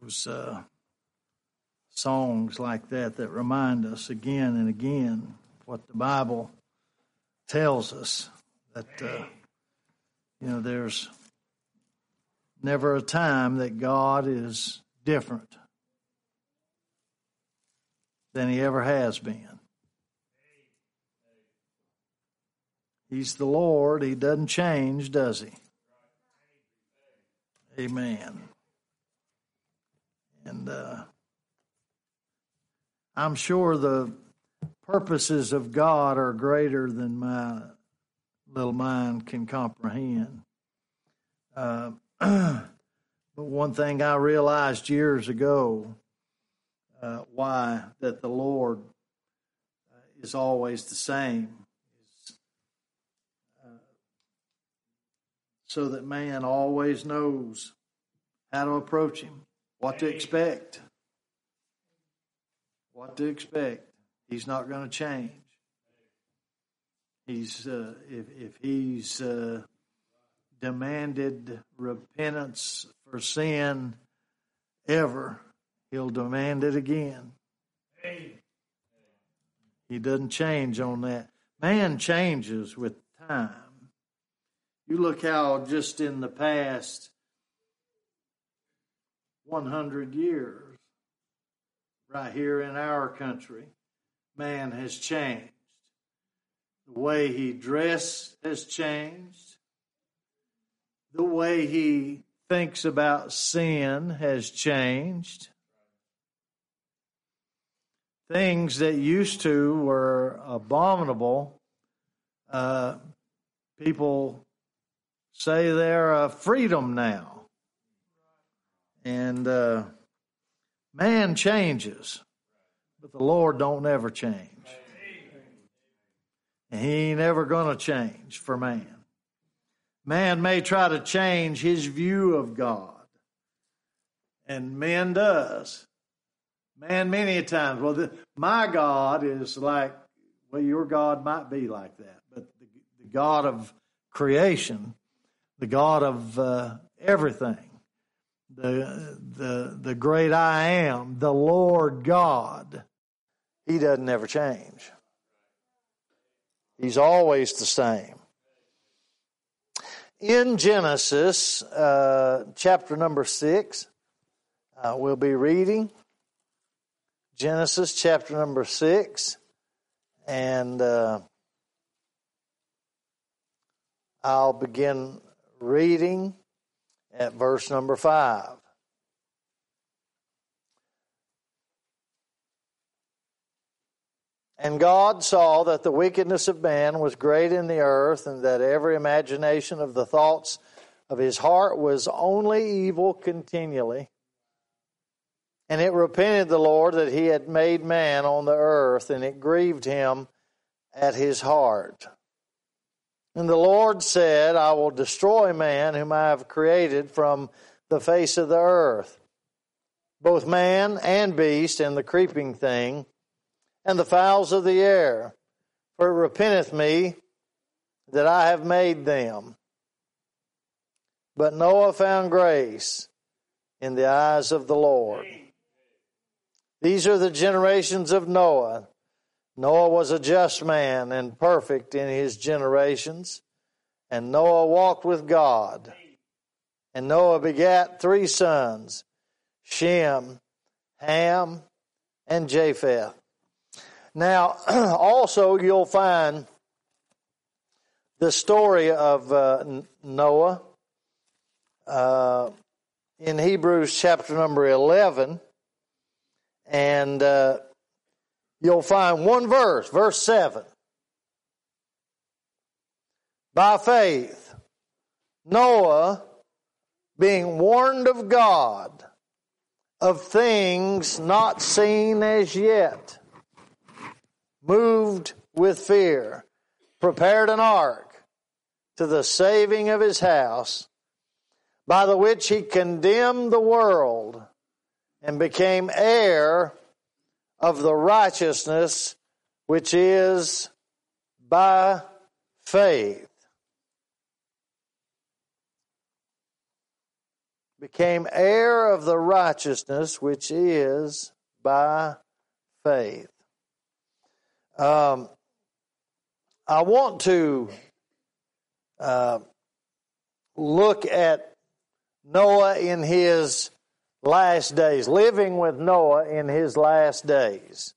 Those songs like that remind us again and again what the Bible tells us, that there's never a time that God is different than He ever has been. He's the Lord. He doesn't change, does He? Amen. And I'm sure the purposes of God are greater than my little mind can comprehend. But one thing I realized years ago, why that the Lord is always the same, so that man always knows how to approach Him, what to expect. What to expect. He's not going to change. He's if He's demanded repentance for sin ever, He'll demand it again. He doesn't change on that. Man changes with time. You look how just in the past 100 years, right here in our country, man has changed. The way he dressed has changed. The way he thinks about sin has changed. Things that used to were abominable, people say they're a freedom now. And man changes, but the Lord don't ever change. And He ain't ever going to change for man. Man may try to change his view of God, and man does. Man many a times, my God is like, well, your God might be like that, but the God of creation, the God of everything, the great I am, the Lord God, He doesn't ever change. He's always the same. In Genesis, chapter number 6, we'll be reading Genesis chapter number 6, and I'll begin reading at verse number 5. And God saw that the wickedness of man was great in the earth, and that every imagination of the thoughts of his heart was only evil continually. And it repented the Lord that He had made man on the earth, and it grieved Him at His heart. And the Lord said, I will destroy man whom I have created from the face of the earth, both man and beast, and the creeping thing, and the fowls of the air, for it repenteth me that I have made them. But Noah found grace in the eyes of the Lord. These are the generations of Noah. Noah was a just man and perfect in his generations. And Noah walked with God. And Noah begat 3 sons, Shem, Ham, and Japheth. Now, also you'll find the story of Noah in Hebrews chapter number 11. And you'll find one verse, verse 7. By faith, Noah, being warned of God of things not seen as yet, moved with fear, prepared an ark to the saving of his house, by the which he condemned the world and became heir of the righteousness which is by faith. became heir of the righteousness which is by faith. I want to look at Noah in his last days, living with Noah in his last days.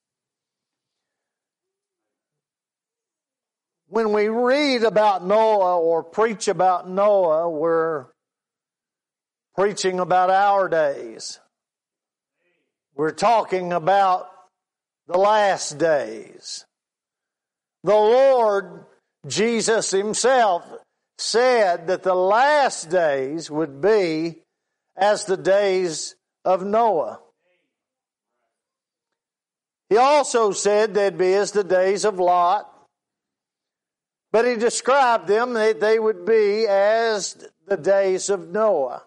When we read about Noah or preach about Noah, we're preaching about our days. We're talking about the last days. The Lord Jesus himself said that the last days would be as the days of Noah. He also said they'd be as the days of Lot. But he described them that they would be as the days of Noah.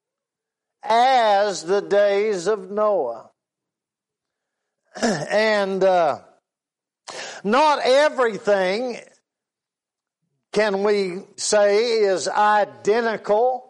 As the days of Noah. And not everything, can we say, is identical.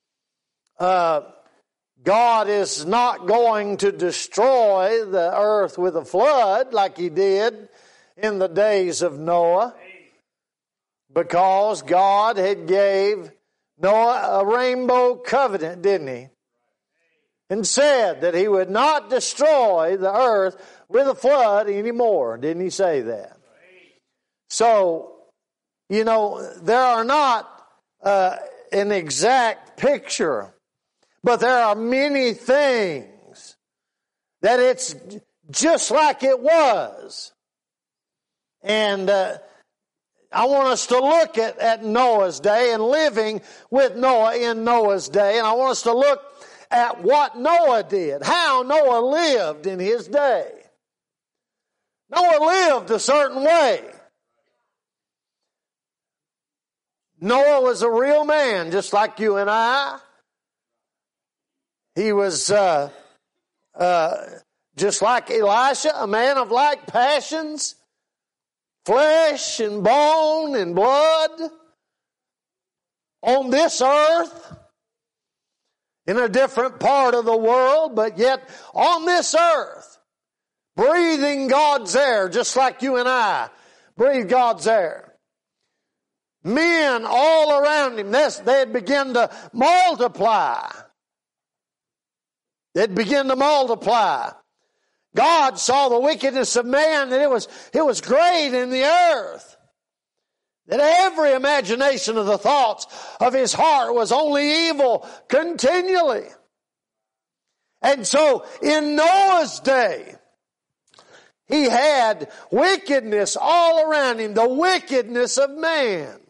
God is not going to destroy the earth with a flood like he did in the days of Noah. Because God had gave Noah a rainbow covenant, didn't he? And said that he would not destroy the earth with a flood anymore. Didn't he say that? So, you know, there are not an exact picture, but there are many things that it's just like it was. And I want us to look at Noah's day and living with Noah in Noah's day. And I want us to look at what Noah did, how Noah lived in his day. Noah lived a certain way. Noah was a real man, just like you and I. He was just like Elisha, a man of like passions. Flesh and bone and blood on this earth, in a different part of the world, but yet on this earth, breathing God's air, just like you and I breathe God's air. Men all around him, they'd begin to multiply. They'd begin to multiply. God saw the wickedness of man, that it was great in the earth. That every imagination of the thoughts of his heart was only evil continually. And so in Noah's day, he had wickedness all around him, the wickedness of man.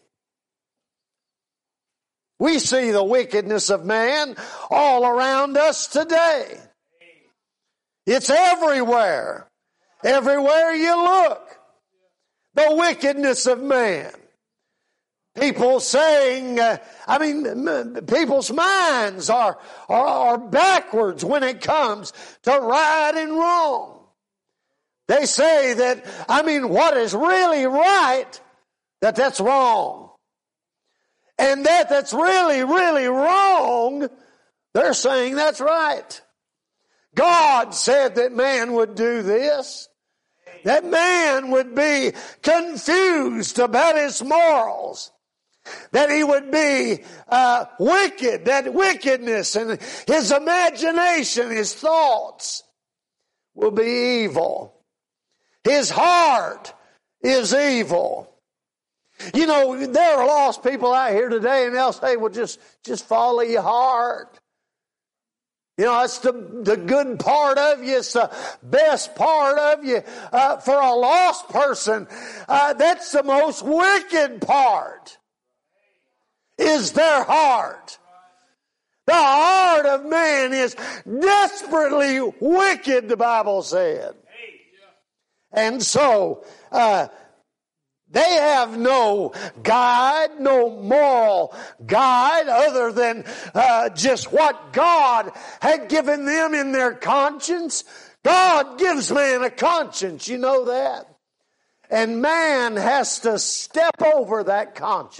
We see the wickedness of man all around us today. It's everywhere. Everywhere you look. The wickedness of man. People saying, people's minds are backwards when it comes to right and wrong. They say that, what is really right, that's wrong. And that's really, really wrong, they're saying that's right. God said that man would do this. That man would be confused about his morals. That he would be wicked. That wickedness and his imagination, his thoughts will be evil. His heart is evil. You know, there are lost people out here today and they'll say, well, just follow your heart. You know, it's the good part of you. It's the best part of you. For a lost person, that's the most wicked part, is their heart. The heart of man is desperately wicked, the Bible said. And so, they have no guide, no moral guide other than just what God had given them in their conscience. God gives man a conscience, you know that? And man has to step over that conscience.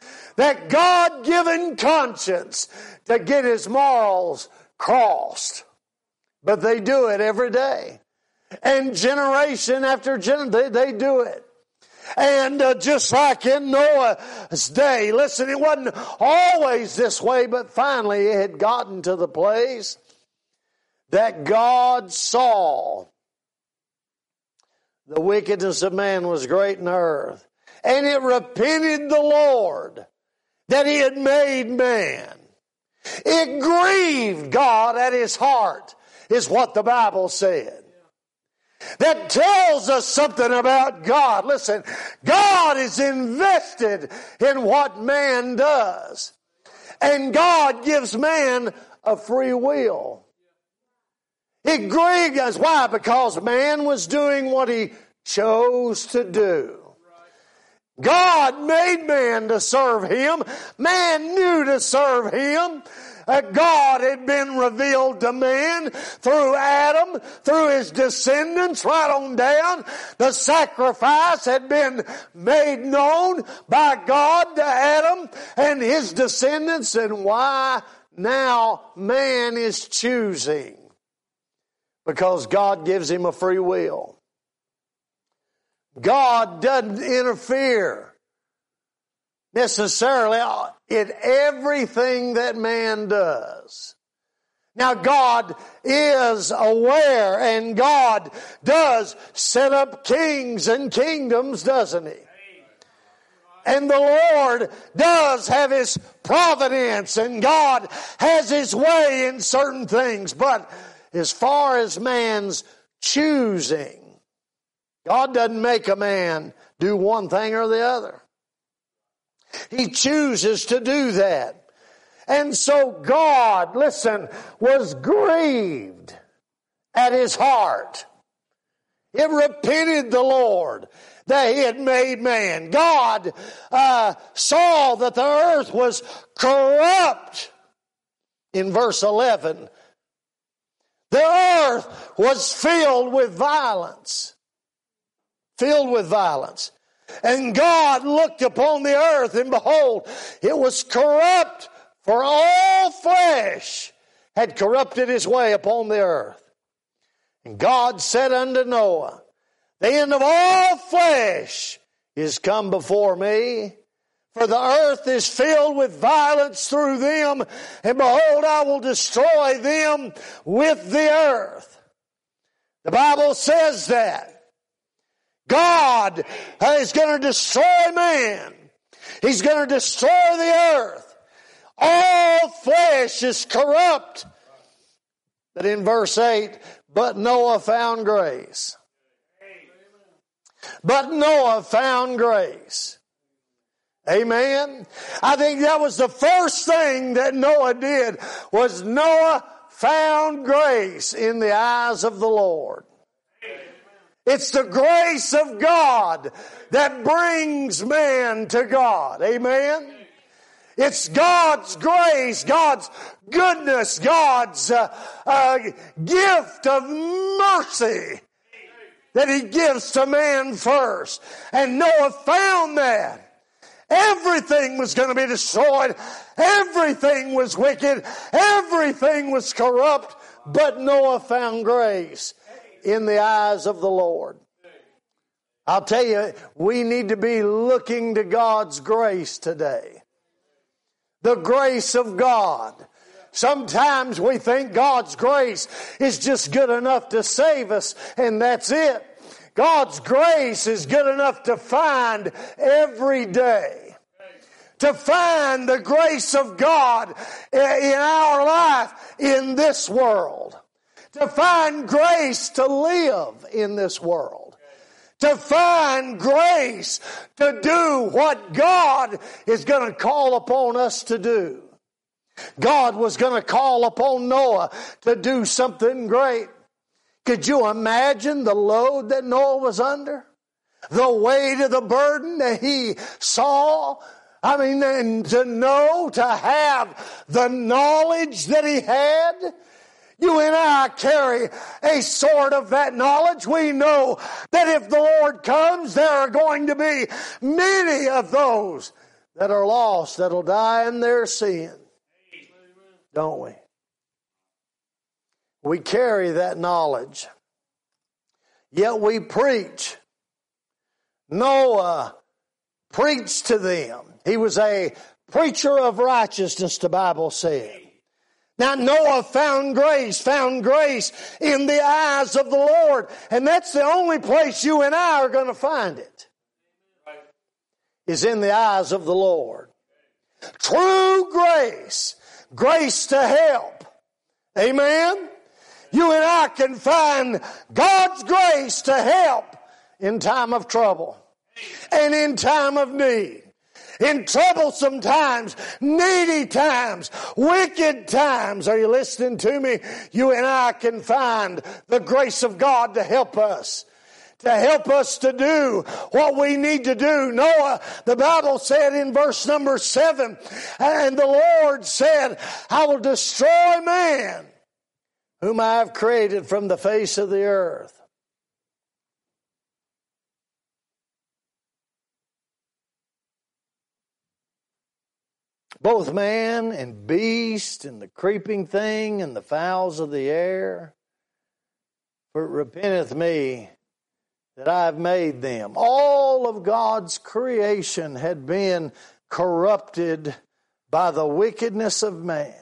that God-given conscience to get his morals crossed. But they do it every day. And generation after generation, they do it. And just like in Noah's day, listen, it wasn't always this way, but finally it had gotten to the place that God saw the wickedness of man was great in the earth. And it repented the Lord that he had made man. It grieved God at his heart, is what the Bible said. That tells us something about God. Listen, God is invested in what man does. And God gives man a free will. It grieved us. Why? Because man was doing what he chose to do. God made man to serve him. Man knew to serve him. God had been revealed to man through Adam, through his descendants, right on down. The sacrifice had been made known by God to Adam and his descendants. And why now man is choosing? Because God gives him a free will. God doesn't interfere necessarily in everything that man does. Now God is aware, and God does set up kings and kingdoms, doesn't he? And the Lord does have his providence, and God has his way in certain things. But as far as man's choosing, God doesn't make a man do one thing or the other. He chooses to do that. And so God, listen, was grieved at his heart. It repented the Lord that he had made man. God saw that the earth was corrupt. In verse 11, the earth was filled with violence. Filled with violence. And God looked upon the earth, and behold, it was corrupt, for all flesh had corrupted his way upon the earth. And God said unto Noah, the end of all flesh is come before me, for the earth is filled with violence through them, and behold, I will destroy them with the earth. The Bible says that God is going to destroy man. He's going to destroy the earth. All flesh is corrupt. But in verse 8, but Noah found grace. But Noah found grace. Amen. I think that was the first thing that Noah did, was Noah found grace in the eyes of the Lord. It's the grace of God that brings man to God. Amen. It's God's grace, God's goodness, God's gift of mercy that he gives to man first. And Noah found that. Everything was going to be destroyed. Everything was wicked. Everything was corrupt. But Noah found grace in the eyes of the Lord. I'll tell you, we need to be looking to God's grace today. The grace of God. Sometimes we think God's grace is just good enough to save us, and that's it. God's grace is good enough to find every day. To find the grace of God in our life in this world. To find grace to live in this world. To find grace to do what God is going to call upon us to do. God was going to call upon Noah to do something great. Could you imagine the load that Noah was under? The weight of the burden that he saw? I mean, and to know, to have the knowledge that he had? You and I carry a sort of that knowledge. We know that if the Lord comes, there are going to be many of those that are lost, that'll die in their sin. Don't we? We carry that knowledge. Yet we preach. Noah preached to them. He was a preacher of righteousness, the Bible said. Now Noah found grace in the eyes of the Lord. And that's the only place you and I are going to find it. Is in the eyes of the Lord. True grace. Grace to help. Amen? You and I can find God's grace to help in time of trouble and in time of need. In troublesome times, needy times, wicked times. Are you listening to me? You and I can find the grace of God to help us. To help us to do what we need to do. Noah, the Bible said in verse number 7, and the Lord said, I will destroy man, whom I have created from the face of the earth. Both man and beast and the creeping thing and the fowls of the air. For it repenteth me that I have made them. All of God's creation had been corrupted by the wickedness of man.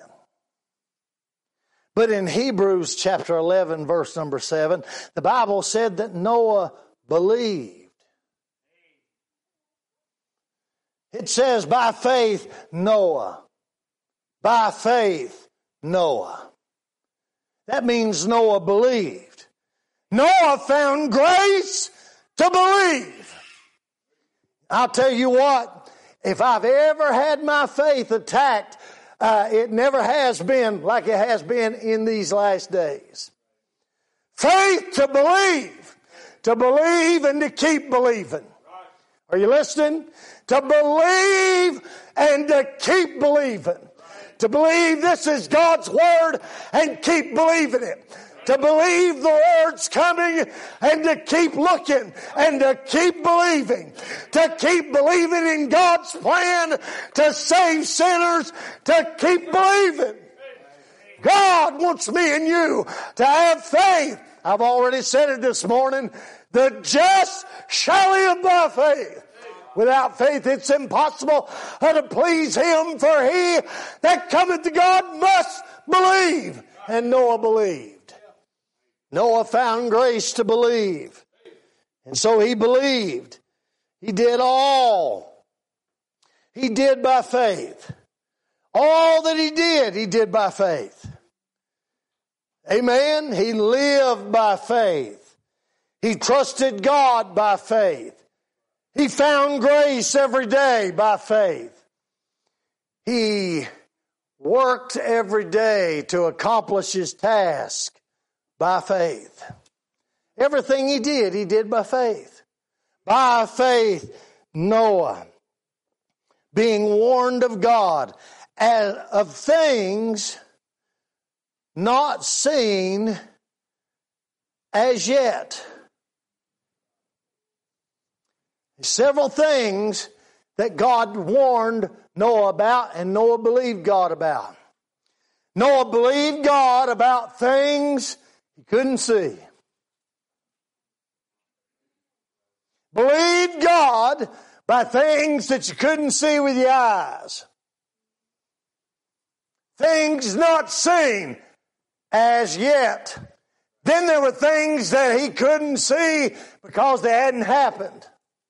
But in Hebrews chapter 11, verse number 7, the Bible said that Noah believed. It says, by faith, Noah. By faith, Noah. That means Noah believed. Noah found grace to believe. I'll tell you what, if I've ever had my faith attacked, it never has been like it has been in these last days. Faith to believe and to keep believing. Are you listening? To believe and to keep believing. To believe this is God's Word and keep believing it. To believe the Lord's coming and to keep looking and to keep believing. To keep believing in God's plan to save sinners. To keep believing. God wants me and you to have faith. I've already said it this morning. The just shall live by faith. Without faith it's impossible to please Him, for he that cometh to God must believe. And Noah believed. Noah found grace to believe. And so he believed. He did all. He did by faith. All that he did by faith. Amen? He lived by faith. He trusted God by faith. He found grace every day by faith. He worked every day to accomplish his task by faith. Everything he did by faith. By faith, Noah, being warned of God of things not seen as yet. Several things that God warned Noah about, and Noah believed God about. Noah believed God about things he couldn't see. Believed God by things that you couldn't see with your eyes. Things not seen as yet. Then there were things that he couldn't see because they hadn't happened.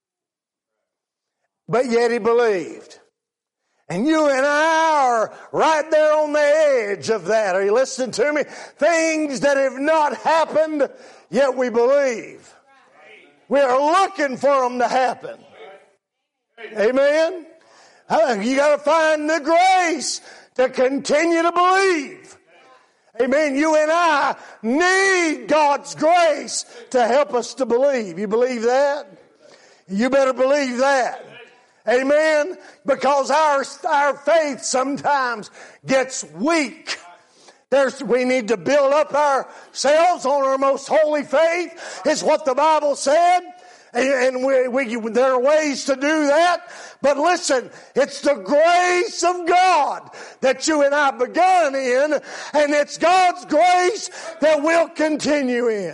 But yet he believed. And you and I are right there on the edge of that. Are you listening to me? Things that have not happened, yet we believe. We are looking for them to happen. Amen? You got to find the grace to continue to believe. Amen. You and I need God's grace to help us to believe. You believe that? You better believe that. Amen? Because our faith sometimes gets weak. We need to build up ourselves on our most holy faith, is what the Bible said. And there are ways to do that. But listen, it's the grace of God that you and I begun in, and it's God's grace that we'll continue in.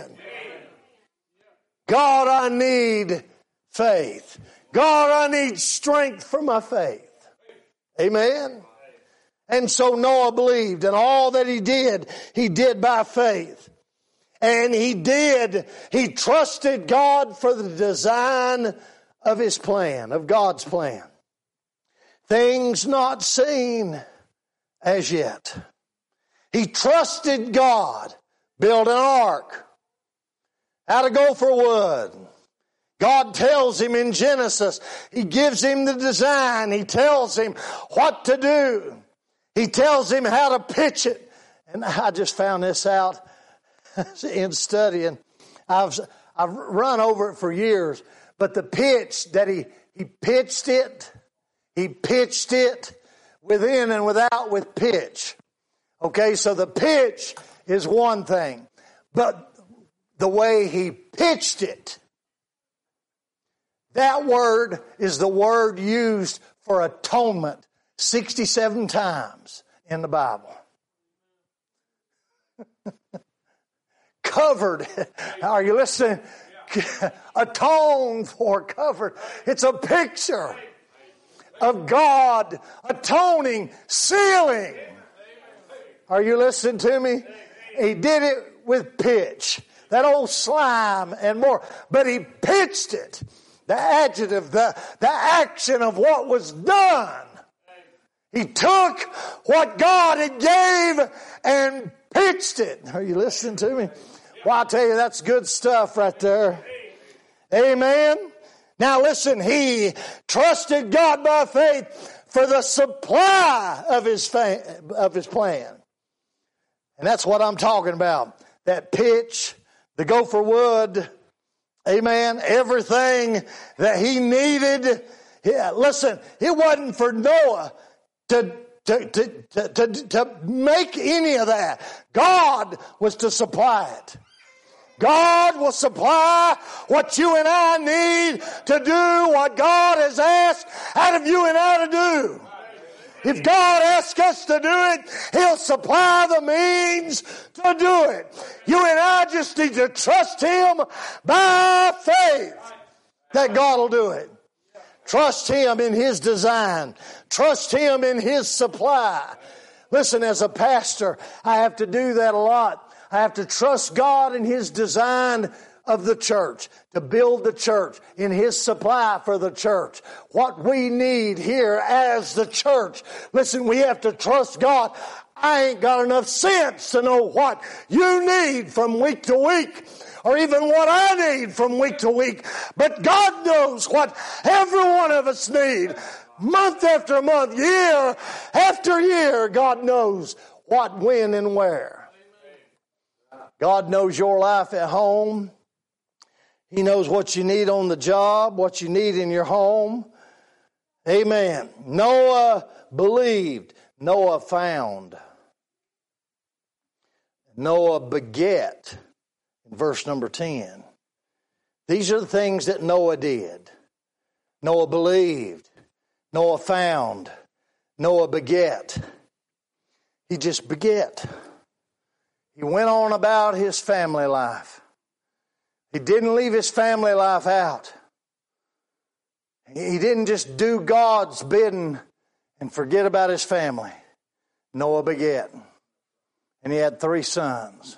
God, I need faith. God, I need strength for my faith. Amen. And so Noah believed, and all that he did by faith. And he trusted God for the design of his plan, of God's plan. Things not seen as yet. He trusted God, build an ark, how to go for wood. God tells him in Genesis, he gives him the design, he tells him what to do. He tells him how to pitch it. And I just found this out in studying. I've run over it for years, but the pitch that he pitched it within and without with pitch. Okay, so the pitch is one thing, but the way he pitched it, that word is the word used for atonement 67 times in the Bible. Covered. Are you listening? Atoned for, covered. It's a picture of God atoning, sealing. Are you listening to me? He did it with pitch. That old slime and more. But he pitched it. The adjective, the action of what was done. He took what God had gave and pitched it. Are you listening to me? Well, I'll tell you, that's good stuff right there. Amen. Now listen, he trusted God by faith for the supply of his plan. And that's what I'm talking about. That pitch, the gopher wood, amen, everything that he needed. Yeah, listen, it wasn't for Noah to make any of that. God was to supply it. God will supply what you and I need to do what God has asked out of you and I to do. If God asks us to do it, He'll supply the means to do it. You and I just need to trust Him by faith that God will do it. Trust Him in His design. Trust Him in His supply. Listen, as a pastor, I have to do that a lot. I have to trust God in His design of the church, to build the church, in His supply for the church. What we need here as the church. Listen, we have to trust God. I ain't got enough sense to know what you need from week to week, or even what I need from week to week. But God knows what every one of us need. Month after month, year after year, God knows what, when, and where. God knows your life at home. He knows what you need on the job, what you need in your home. Amen. Noah believed. Noah found. Noah beget. In verse number 10. These are the things that Noah did. Noah believed. Noah found. Noah beget. He just beget. He went on about his family life. He didn't leave his family life out. He didn't just do God's bidding and forget about his family. Noah beget. And he had 3 sons.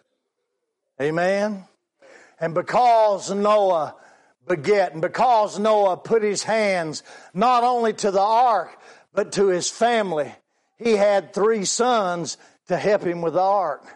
Amen? And because Noah beget, and because Noah put his hands not only to the ark, but to his family, he had 3 sons to help him with the ark.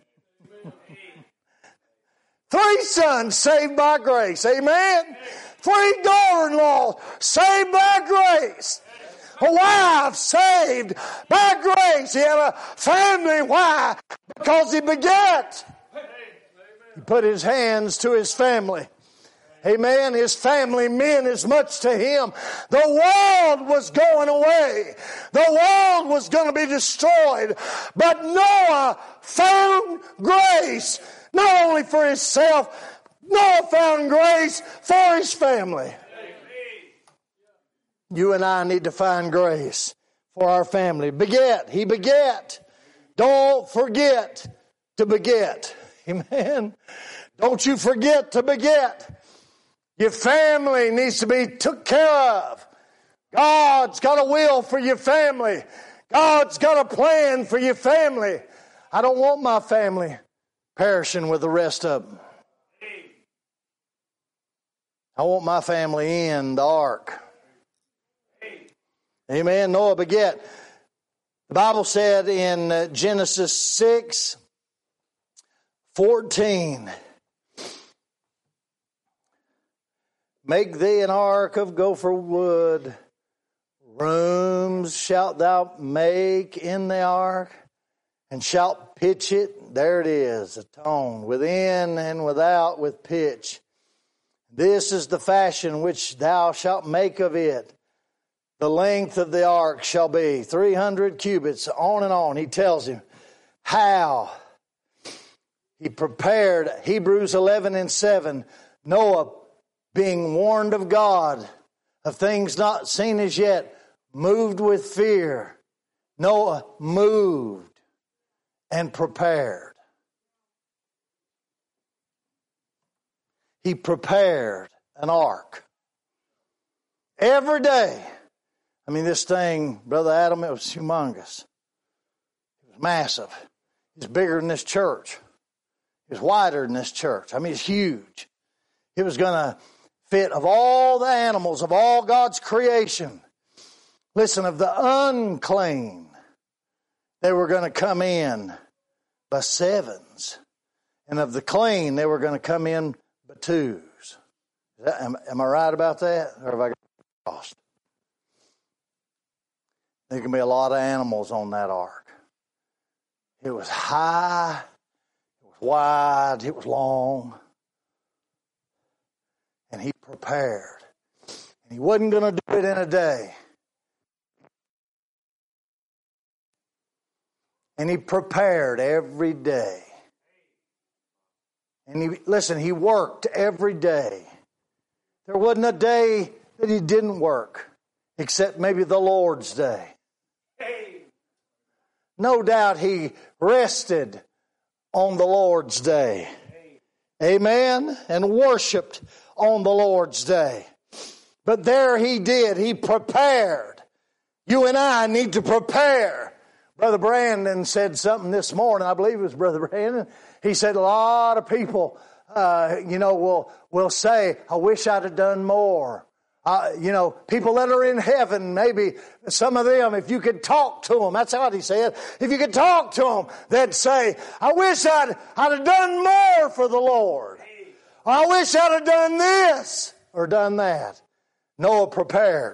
3 sons saved by grace. Amen? 3 daughter-in-laws saved by grace. A wife saved by grace. He had a family. Why? Because he begat. He put his hands to his family. Amen. His family meant as much to him. The world was going away. The world was going to be destroyed. But Noah found grace, not only for himself, Noah found grace for his family. You and I need to find grace for our family. Beget. He beget. Don't forget to beget. Amen. Don't you forget to beget. Your family needs to be took care of. God's got a will for your family. God's got a plan for your family. I don't want my family perishing with the rest of them. I want my family in the ark. Amen. Noah beget. The Bible said in Genesis 6:14, make thee an ark of gopher wood. Rooms shalt thou make in the ark, and shalt pitch it. There it is, a tone, within and without with pitch. This is the fashion which thou shalt make of it. The length of the ark shall be 300 cubits, on and on. He tells him how he prepared. Hebrews 11:7. Noah, being warned of God of things not seen as yet, moved with fear. Noah moved and prepared. He prepared an ark. Every day. I mean, this thing, Brother Adam, it was humongous. It was massive. It's bigger than this church. It's wider than this church. I mean, it's huge. It was going to fit of all the animals, of all God's creation. Listen, of the unclean, they were going to come in by sevens. And of the clean, they were going to come in by twos. Am I right about that? Or have I got lost? There can be a lot of animals on that ark. It was high, it was wide, it was long. And he prepared. And he wasn't going to do it in a day. And he prepared every day. And he worked every day. There wasn't a day that he didn't work, except maybe the Lord's day. No doubt he rested on the Lord's day. Amen. And worshiped on the Lord's day. But there he did. He prepared. You and I need to prepare. Brother Brandon said something this morning. I believe it was Brother Brandon. He said a lot of people, will say, I wish I'd have done more. People that are in heaven, maybe some of them, if you could talk to them, that's what he said. If you could talk to them, they'd say, I wish I'd have done more for the Lord. Or I wish I'd have done this or done that. Noah prepared.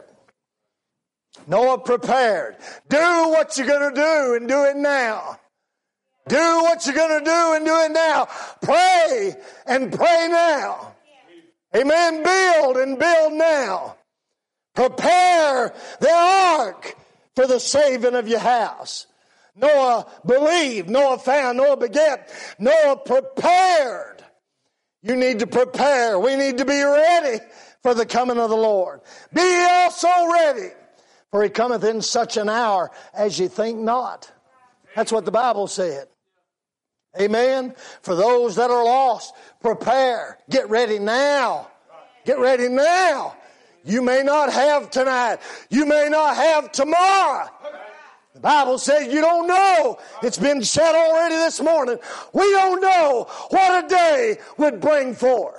Noah prepared. Do what you're going to do and do it now. Do what you're going to do and do it now. Pray and pray now. Amen. Build and build now. Prepare the ark for the saving of your house. Noah believed. Noah found. Noah beget. Noah prepared. You need to prepare. We need to be ready for the coming of the Lord. Be ye also ready, for he cometh in such an hour as ye think not. That's what the Bible said. Amen. For those that are lost, prepare. Get ready now. Get ready now. You may not have tonight. You may not have tomorrow. The Bible says you don't know. It's been said already this morning. We don't know what a day would bring forth.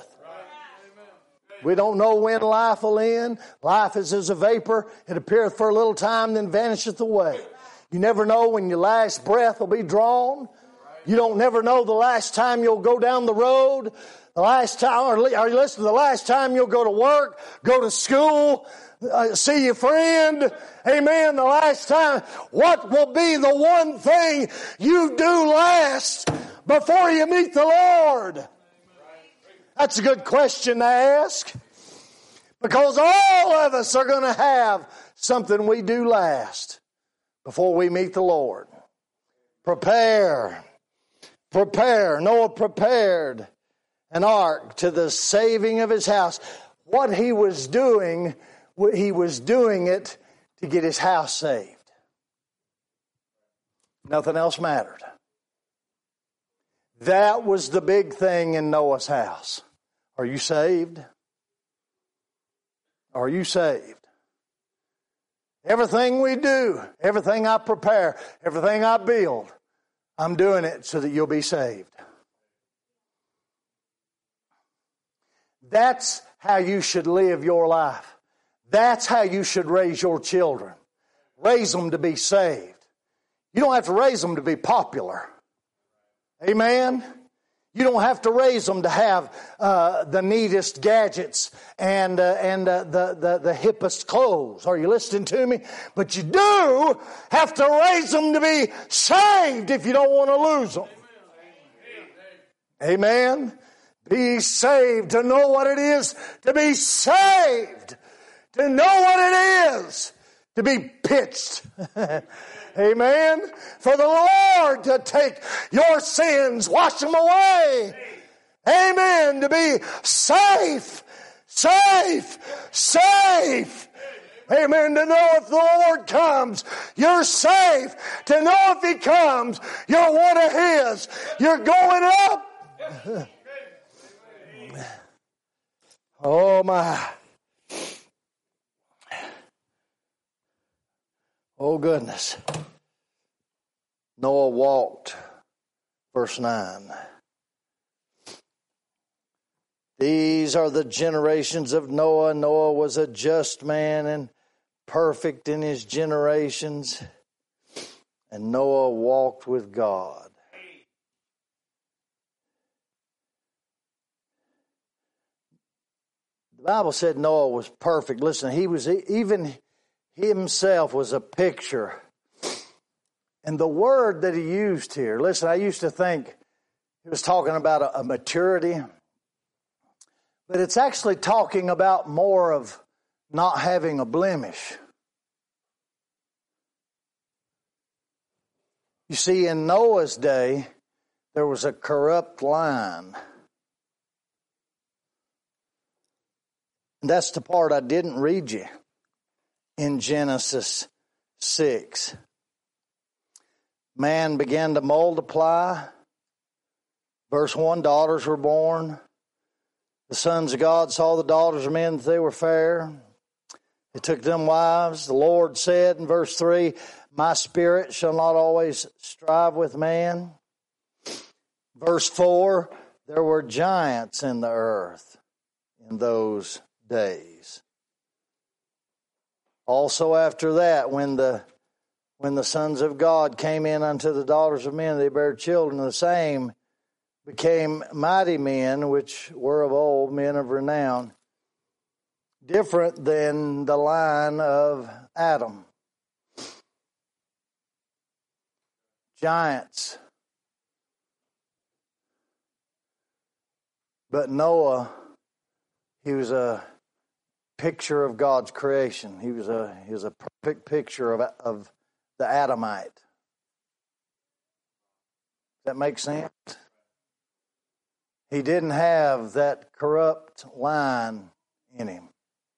We don't know when life will end. Life is as a vapor. It appeareth for a little time, then vanisheth away. You never know when your last breath will be drawn. You don't never know the last time you'll go down the road. The last time, or you listen, the last time you'll go to work, go to school, see your friend. Amen. The last time. What will be the one thing you do last before you meet the Lord? That's a good question to ask. Because all of us are going to have something we do last before we meet the Lord. Prepare. Prepare. Noah prepared. an ark to the saving of his house. What he was doing it to get his house saved. Nothing else mattered. That was the big thing in Noah's house. Are you saved? Are you saved? Everything we do, everything I prepare, everything I build, I'm doing it so that you'll be saved. That's how you should live your life. That's how you should raise your children. Raise them to be saved. You don't have to raise them to be popular. Amen? You don't have to raise them to have the neatest gadgets and the hippest clothes. Are you listening to me? But you do have to raise them to be saved if you don't want to lose them. Amen? Be saved, to know what it is to be saved. To know what it is to be pitched. Amen. For the Lord to take your sins, wash them away. Amen. To be safe. Amen. To know if the Lord comes, you're safe. To know if He comes, you're one of His. You're going up. Oh my. Oh goodness. Noah walked, verse 9. These are the generations of Noah. Noah was a just man and perfect in his generations. And Noah walked with God. The Bible said Noah was perfect. Listen, he was even himself was a picture. And the word that he used here, listen, I used to think he was talking about a maturity, but it's actually talking about more of not having a blemish. You see, in Noah's day, there was a corrupt line. And that's the part I didn't read you in Genesis 6. Man began to multiply. Verse 1, daughters were born. The sons of God saw the daughters of men that they were fair. They took them wives. The Lord said in verse 3, my spirit shall not always strive with man. Verse 4, there were giants in the earth in those days. Also after that, when the sons of God came in unto the daughters of men, they bare children. The same became mighty men, which were of old, men of renown, different than the line of Adam. Giants. But Noah, he was a picture of God's creation. He was a perfect picture of the Adamite. Does that make sense? He didn't have that corrupt line in him.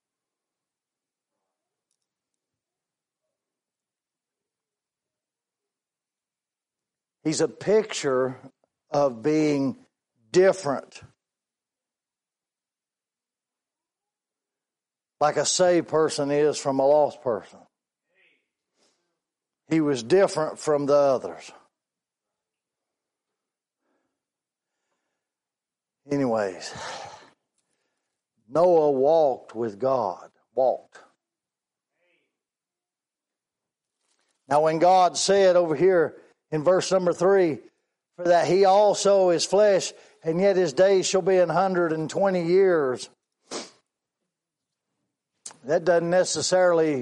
He's a picture of being different. Like a saved person is from a lost person. He was different from the others. Anyways, Noah walked with God. Walked. Now when God said over here in verse number 3, for that he also is flesh, and yet his days shall be 120 years. That doesn't necessarily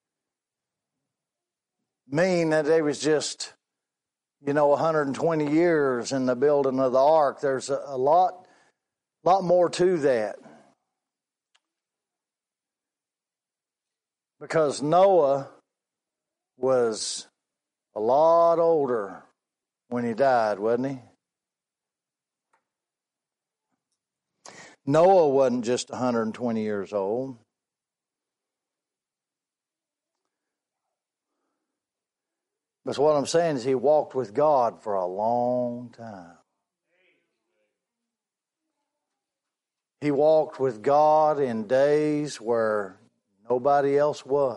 mean that they was just, 120 years in the building of the ark. There's a lot more to that. Because Noah was a lot older when he died, wasn't he? Noah wasn't just 120 years old. But what I'm saying is he walked with God for a long time. He walked with God in days where nobody else was.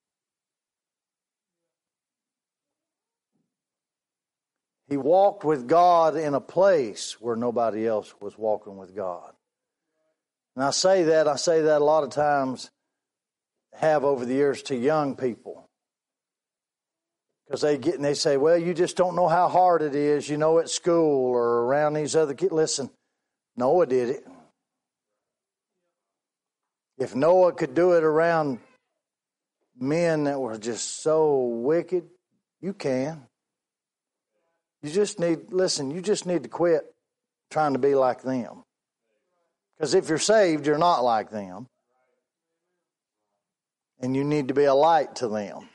He walked with God in a place where nobody else was walking with God. And I say that a lot of times, have over the years to young people. Because they say, well, you just don't know how hard it is, at school or around these other kids. Listen, Noah did it. If Noah could do it around men that were just so wicked, you can. You just need to quit trying to be like them. Because if you're saved, you're not like them. And you need to be a light to them.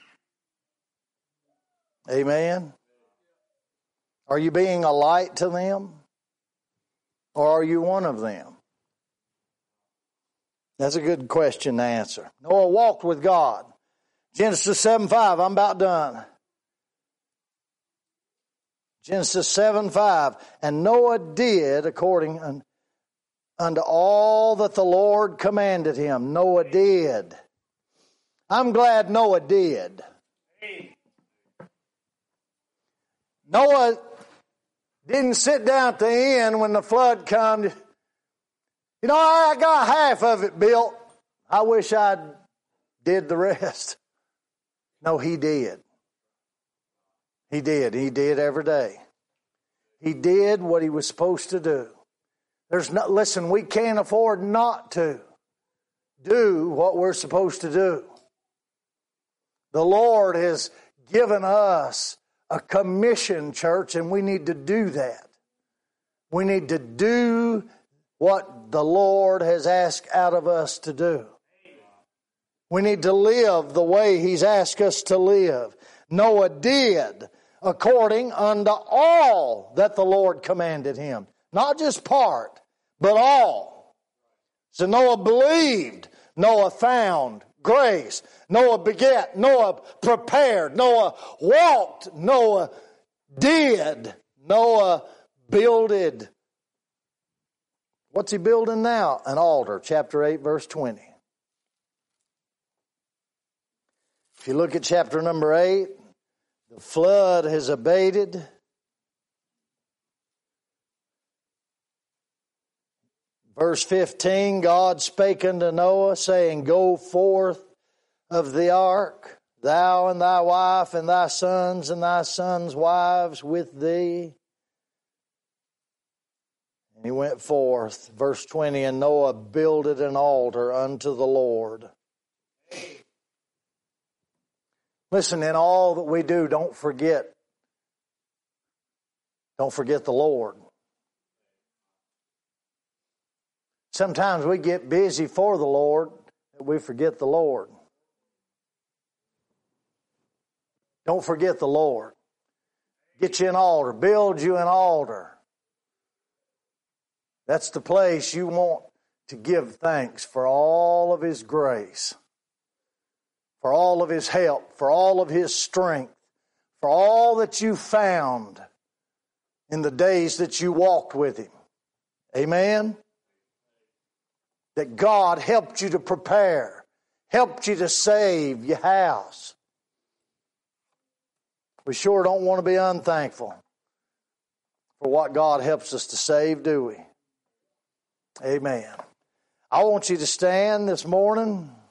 Amen? Are you being a light to them? Or are you one of them? That's a good question to answer. Noah walked with God. Genesis 7:5, I'm about done. Genesis 7:5, and Noah did according unto all that the Lord commanded him. Noah did. I'm glad Noah did. Noah didn't sit down at the end when the flood come. I got half of it built. I wish I did the rest. No, he did. He did. He did every day. He did what he was supposed to do. Listen, we can't afford not to do what we're supposed to do. The Lord has given us a commission, church, and we need to do that. We need to do what the Lord has asked out of us to do. We need to live the way He's asked us to live. Noah did according unto all that the Lord commanded him. Not just part, but all. So Noah believed. Noah found grace. Noah begat. Noah prepared. Noah walked. Noah did. Noah builded. What's he building now? An altar. Chapter 8, verse 20. If you look at chapter number 8, the flood has abated. Verse 15, God spake unto Noah, saying, Go forth of the ark, thou and thy wife and thy sons' wives with thee. And he went forth. Verse 20, and Noah builded an altar unto the Lord. Listen, in all that we do, don't forget the Lord. Sometimes we get busy for the Lord, and we forget the Lord. Don't forget the Lord. Get you an altar. Build you an altar. That's the place you want to give thanks for all of His grace, for all of His help, for all of His strength, for all that you found in the days that you walked with Him. Amen? That God helped you to prepare, helped you to save your house. We sure don't want to be unthankful for what God helps us to save, do we? Amen. I want you to stand this morning.